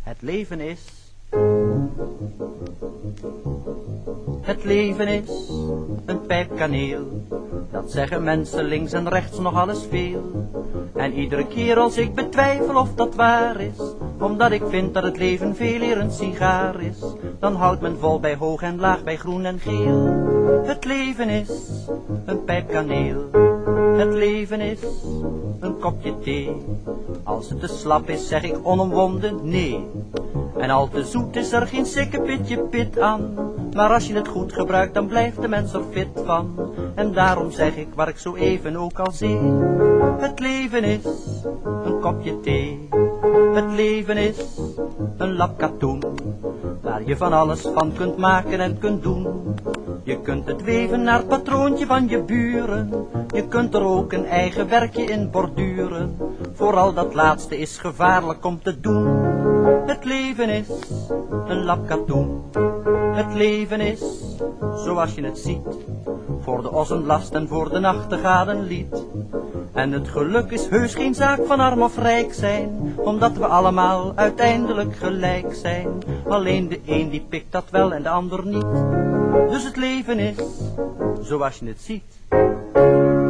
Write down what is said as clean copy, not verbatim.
Het leven is. Het leven is een pijp kaneel. Dat zeggen mensen links en rechts nog alles veel. En iedere keer als ik betwijfel of dat waar is, omdat ik vind dat het leven veel eer een sigaar is, dan houdt men vol bij hoog en laag, bij groen en geel. Het leven is een pijp kaneel. Het leven is een kopje thee. Als het te slap is, zeg ik onomwonden nee. En al te zoet is er geen sikkepitje pit aan. Maar als je het goed gebruikt, dan blijft de mens er fit van. En daarom zeg ik, waar ik zo even ook al zei, het leven is een kopje thee. Het leven is een lap katoen, waar je van alles van kunt maken en kunt doen. Je kunt het weven naar het patroontje van je buren. Je kunt er ook een eigen werkje in borduren. Vooral dat laatste is gevaarlijk om te doen. Het leven is een lap katoen. Het leven is, zoals je het ziet, voor de ossen last en voor de nachtegaal een lied. En het geluk is heus geen zaak van arm of rijk zijn, omdat we allemaal uiteindelijk gelijk zijn. Alleen de een die pikt dat wel en de ander niet. Dus het leven is, zoals je het ziet.